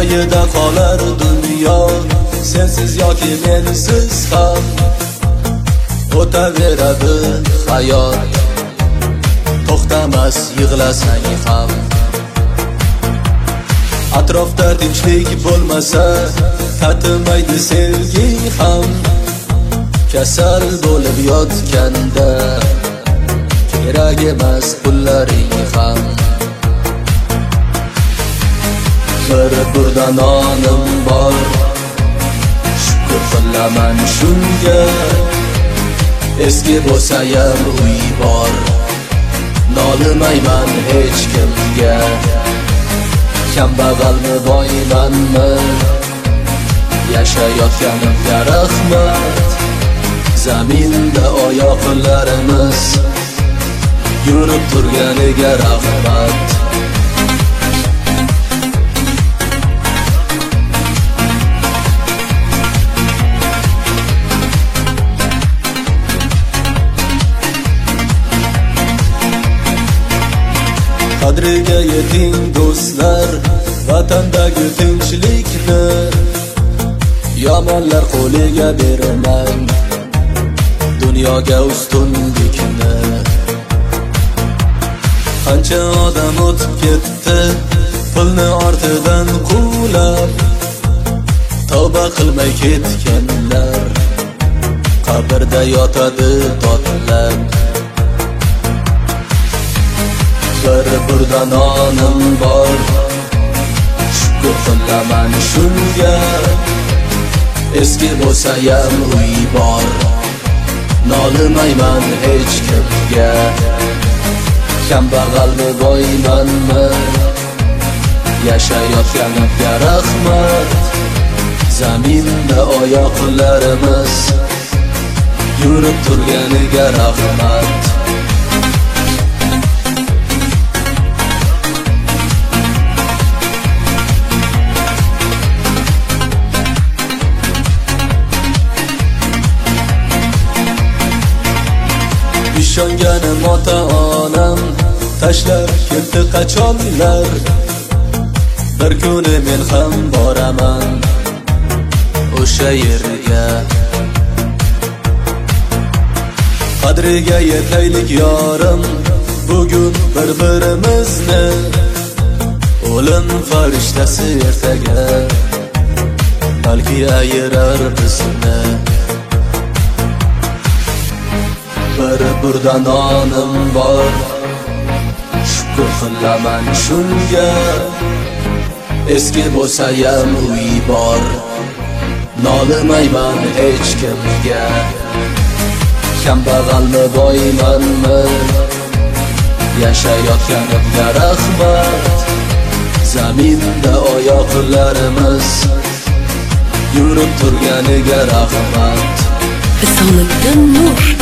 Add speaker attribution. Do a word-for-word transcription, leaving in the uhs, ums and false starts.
Speaker 1: joyida qolar dunyo, sensiz yoki mensiz ham o'taveradi hayot. To'xtamas yig'lasang ham, atrofda tinchlik bo'lmasa tatimaydi sevgi ham. Kasal bo'lib yotganda kerak emas pullaring ham. Bir burda nonim bor, shukr qilaman shunga. Eski bo'lsayam uy bor, nolimayman hech kimga. Kambag'almi boymanmi, yashayotganimga rahmat. Zaminda oyoqlarimiz yurib turganiga rahmat. Qadriga yeting do'stlar, vatandagi tinchlikni yomonlar qo'liga bermang, dunyoga ustunlikni. Qancha odam o'tib ketdi pulni ortidan quvlab, tavba qilmay ketganlar qabrda yotadi dodlab. Bir burda nonim bor, shukr qilaman shunga. Eski bo'lsayam uy bor, nolimayman hech kimga. Kambag'almi boymanmi, yashayotganimga rahmat. Zaminda oyoqlarimiz yurib turganiga rahmat. Ishonganim ota-onam tashlab ketdi qachonlar. Bir kuni men ham boraman o'sha yerga. Qadriga yetaylik yorim bugun bir-birimizni. O'lim farishtasi ertaga balki ayirar bizni. Bir burda nonim bor, shukr qilaman shunga. Eski bo'lsayam uy bor, nolimayman hech kimga. Kambag'almi boymanmi, yashayotganimga rahmat. Zaminda oyoqlarimiz yurib turganiga rahmat.
Speaker 2: Risolatdan nur.